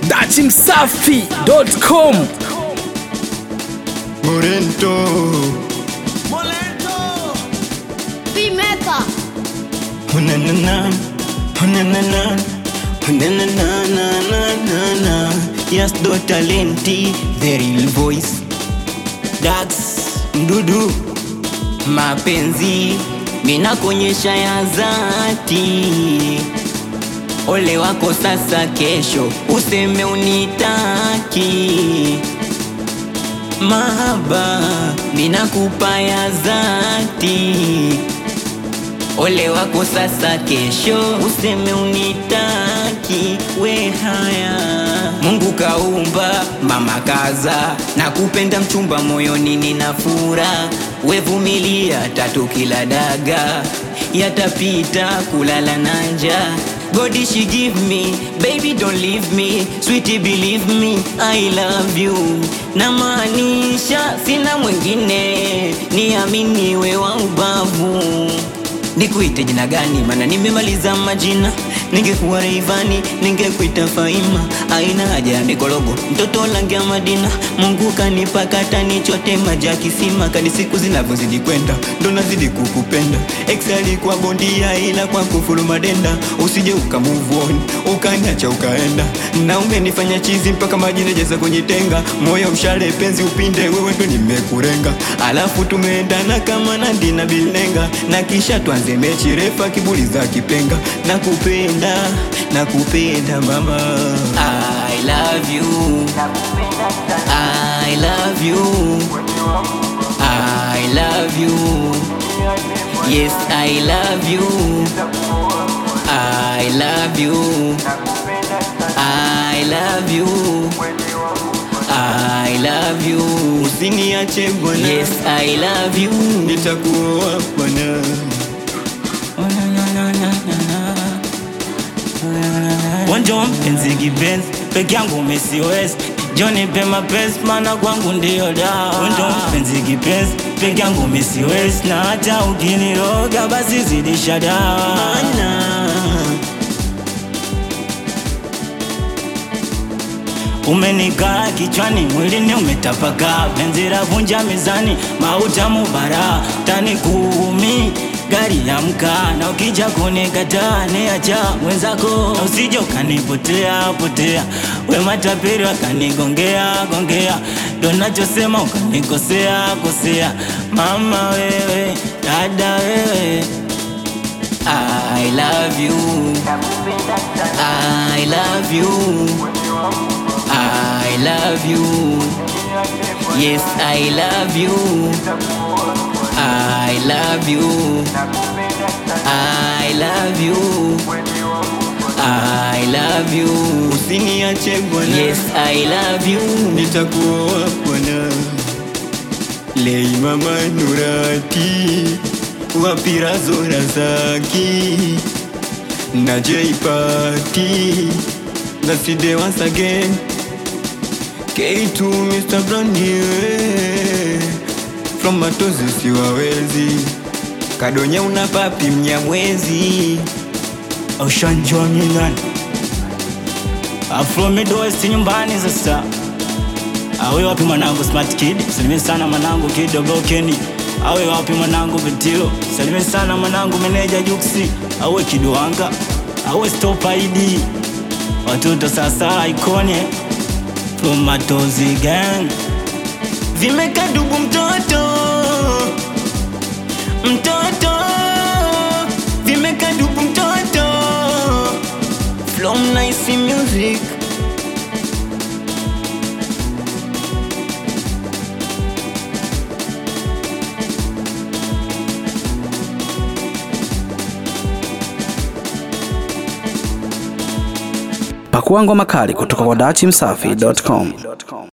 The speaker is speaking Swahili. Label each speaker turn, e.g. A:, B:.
A: dachimsafi.com.
B: Morento
C: Vimeka
B: Hunanana Hunanana Hunanana Yes, do talenti, the real voice. Dax Mdudu mapenzi mina kuonyesha ya zati. Ole wako sasa, kesho useme unitaki. Mahaba mina kupa ya zati. Ole wako sasa, kesho useme unitaki. We haya, Mungu kaumba, mama kaza, na kupenda mchumba moyoni nina furaha. We vumilia, tatu kila daga yatapita, kulala na njaa. God she give me, baby don't leave me, sweetie believe me, I love you. Na maanisha sina mwingine, niamini we wa ubavu. Nikuite jina gani? Mana nimemaliza majina. Ningekuwa Rayvanny, ningekuita Faima. Aina haja ya mikologo, mtoto langia Madina. Mungu kanipa kata nichote maji ya kisima. Kani siku zinavyozidi kwenda, ndo nazidi kukupenda. Ex alikuwa bondia ila kwa kufuru madenda. Usije uka move on, ukaniacha ukaenda. Na umenifanya chizi mpaka majina jaza kujitenga. Moyo mshale penzi upinde, wewe ndo nimekurenga. Alafu tumeendana kama Nandi na Bilenga. Na kisha tuanze mechi refa kibuliza kipenga. Nakupenda mama, I love you, I love you, I love you, yes I love you, I love you, I love you, I love you. Usiniache bwana, yes I love you, nitakuoa bwana.
D: Wanjo mpenzi kipenzi, peke yangu mesiwezi. Johnny pe mapenzi, mana kwangu ndiyo dawa. Wanjo mpenzi kipenzi, peke yangu mesiwezi. Na hata ukiniroga basi zidisha dawa. Umenikaa kichwani, mwilini umetapaka. Penzi la vunja mizani, mauta mubara. Tani kuumi gari ya mkaa, na ukija kunikataa niacha mwenzako. Na usije ukanipotea potea, we matapiri wakanigongea gongea. Ndo nachosema ukanikosea kosea. Mama wewe, dada wewe,
B: I love you, I love you, I love you, yes I love you, I love you, I love you, I love you. Usiniache bwana, yes I love you, nitakuoa bwana. Lei mama Nurati, wapira zora zaki, na J Party, Naside once again. K2 Mr. Brandi, from Matozi siwawezi. Kadonya una papi Mnyamwezi.
D: Oshanjwa Milan Afro Midwest nyumbani sasa. Awe wapi mwanangu Smart Kid, salime sana mwanangu Kid Obokeni. Awe wapi mwanangu Betilo, salime sana mwanangu Meneja Juksi. Awe Kiduanga, awe Stop ID. Watoto sasa ikone from Matozi gang.
B: Vimeka dubu mtoto, mtoto, vimeka dubu mtoto. From Nice Music.
A: Pakua ngoma kali kutoka kwa dachimsafi.com.